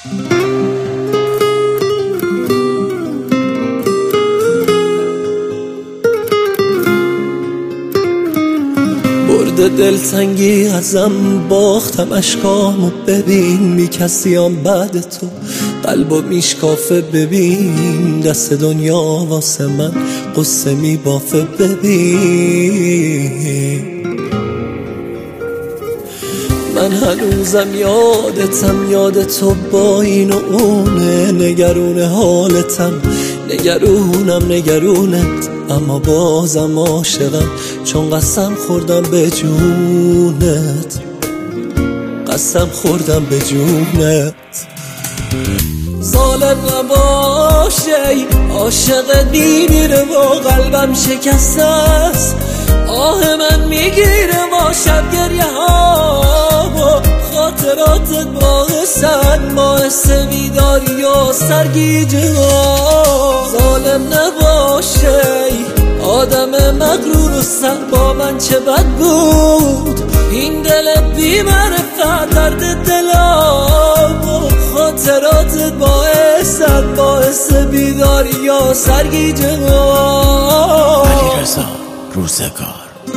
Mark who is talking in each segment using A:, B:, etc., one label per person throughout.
A: برده دلتنگی ازم، باختم اشکامو ببین، بی کسیم بعد تو قلبو میشکافه. ببین دست دنیا واسه من قصه میبافه. ببین من هنوزم یادتم، یاد تو با این و اونه، نگرون حالتم، نگرونت، اما بازم عاشقم، چون قسم خوردم به جونت، قسم خوردم به جونت. ظالم نباشه، عاشقت میمیره و قلبم شکسته است، آه من میگیره با شب گریه ها و خاطراتت باعث بیداری و سرگیجه ها. ظالم نباشه، آدم مغرور و سر با من چه بد بود، این دل بی معرفت درد دلم و خاطراتت باعث بیداری و سرگیجه ها.
B: علیرضا روزگار.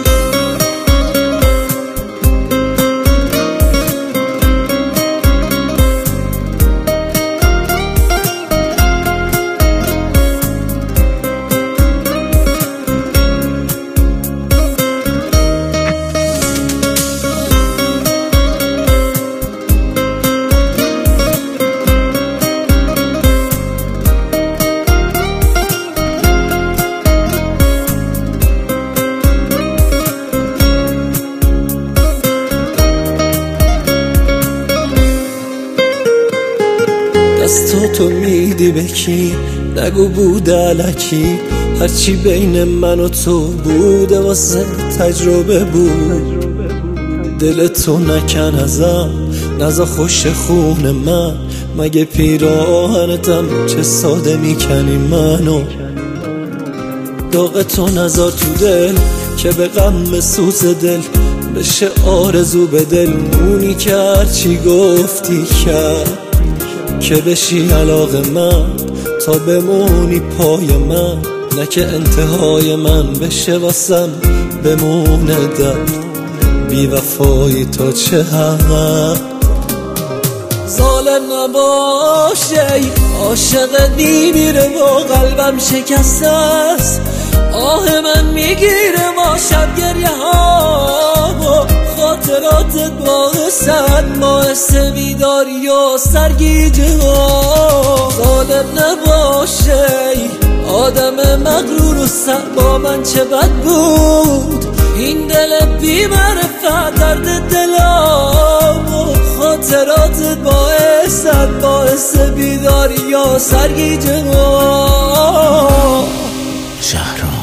A: تو میدی به کی، نگو بوده الکی، هرچی بین من و تو بوده واسه تجربه بود. دل تو نکن ازم، نزا خوش خون من، مگه پیراهنتم چه ساده میکنی منو. داغ تو نزار تو دل که به غم سوز دل بشه آرزو به دل، مونی که هرچی گفتی کرد که بشی علاقه من، تا بمونی پای من، نه که انتهای من بشه واسم بمونه درد بی وفایی تا چه حد. ظالم نباشه، عاشقت میمیره و قلبم شکسته است، آه من میگیره با شب گریه ها و خاطراتت باعث بیداری و سرگیجه ها. ظالم نباشه، آدم مغرور و سر با من چه بد بود، این دل بی معرفت درد دلم و خاطراتت باعث بیداری و سرگیجه ها.
B: شهرام.